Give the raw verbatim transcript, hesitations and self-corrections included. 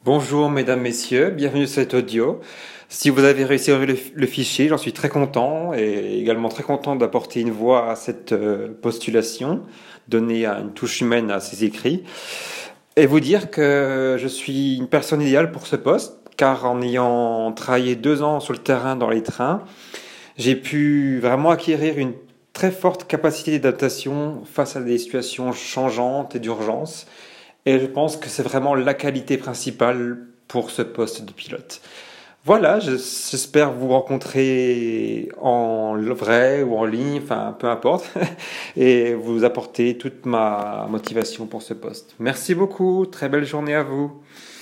Bonjour mesdames, messieurs, bienvenue sur cet audio. Si vous avez réussi à ouvrir le, le fichier, j'en suis très content et également très content d'apporter une voix à cette euh, postulation, donner une touche humaine à ces écrits et vous dire que je suis une personne idéale pour ce poste car en ayant travaillé deux ans sur le terrain dans les trains, j'ai pu vraiment acquérir une très forte capacité d'adaptation face à des situations changeantes et d'urgence. Et je pense que c'est vraiment la qualité principale pour ce poste de pilote. Voilà, j'espère vous rencontrer en vrai ou en ligne, enfin peu importe, et vous apporter toute ma motivation pour ce poste. Merci beaucoup, très belle journée à vous.